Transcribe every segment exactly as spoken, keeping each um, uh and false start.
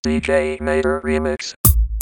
D J Mater Remix.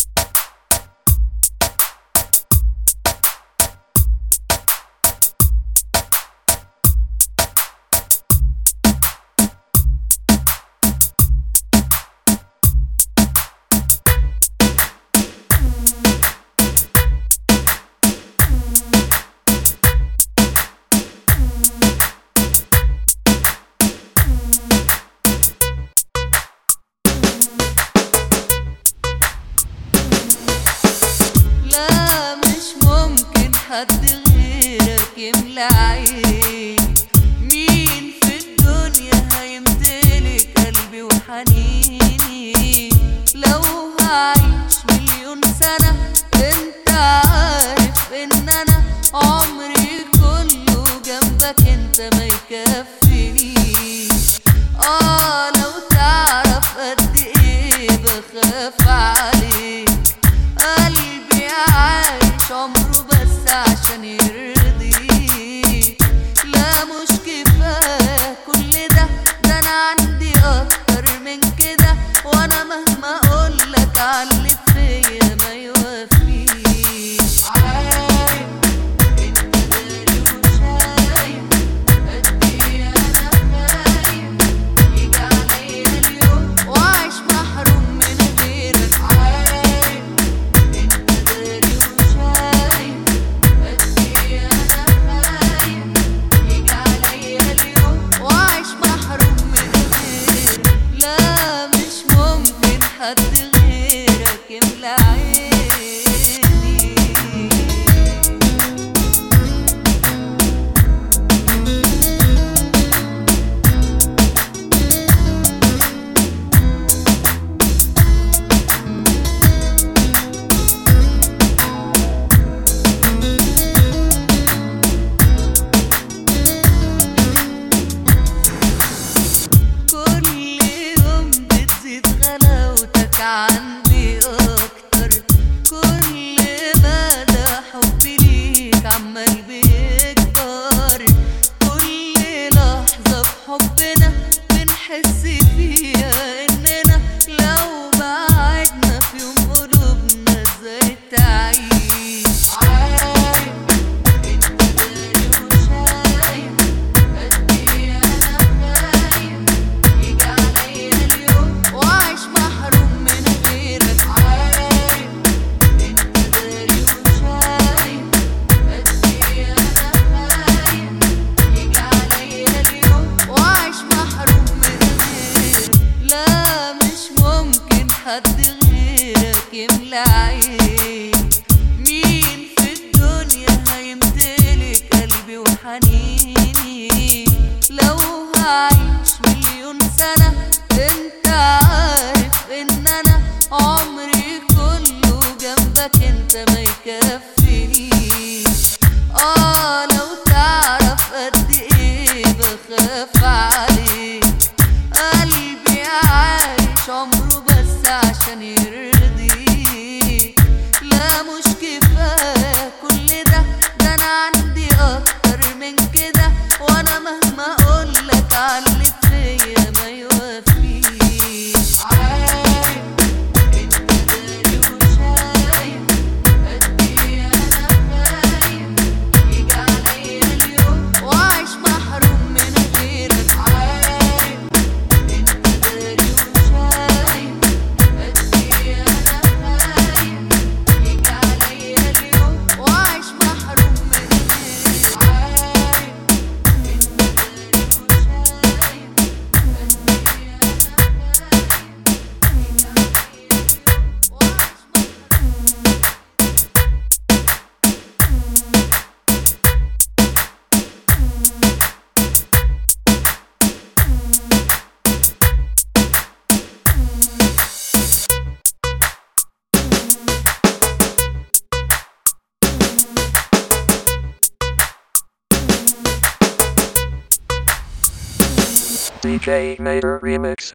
حد غيرك يملى عيني، مين في الدنيا هيمتلك قلبي وحنيني؟ لو هعيش مليون سنة انت عارف ان انا عمري كله جنبك انت ما يكفينيش. اه لو تعرف قد ايه بخاف عليك، قلبي عايش عمره بس عشان يرضيك. لا مش كفاية كل ده، ده انا عندي اكتر من كده، وانا مهما اقولك عاللي فيا ما يوفيش. عارف انت داري وشايف قد ايه انا خايف يجي عليا اليوم واعيش محروم من غيرك. عارف انت داري وشايف قد ايه انا خايف يجي عليا اليوم واعيش محروم من غيرك. لا مش ممكن حد غيرك يملى عيني. كل يوم بتزيد غلاوتك عندي اكتر، كل مدى حبي ليك عمال بيكبر. كل لحظة في حبنا بنحس فيها اننا لو بعدنا في يوم قلوبنا ازاي تعيش. عارف انت داري وشايف قد ايه انا خايف يجي عليا اليوم واعيش محروم من غيرك. عارف انت داري وشايف قد ايه انا خايف يجي عليا اليوم واعيش محروم من غيرك. لا مش ممكن حد غيرك يملى عيني، مين في الدنيا هيمتلك قلبي وحنيني؟ لو هعيش مليون سنة انت عارف ان انا عمري كله جنبك انت ما يكفينيش. اه لو تعرف قد ايه بخاف عليك، قلبي عايش عمره بس عشان يرضيك. لا مش كفاية كل ده، ده انا عندي اكتر من كده، وانا مهما اقولك عاللي فيا ما يوفيش. عارف انت داري وشايف قد ايه انا خايف يجي عليا اليوم واعيش محروم من غيرك. عارف انت داري وشايف قد ايه انا خايف يجي عليا اليوم واعيش محروم من غيرك. عارف انت داري وشايف قد ايه انا D J Mater Remix.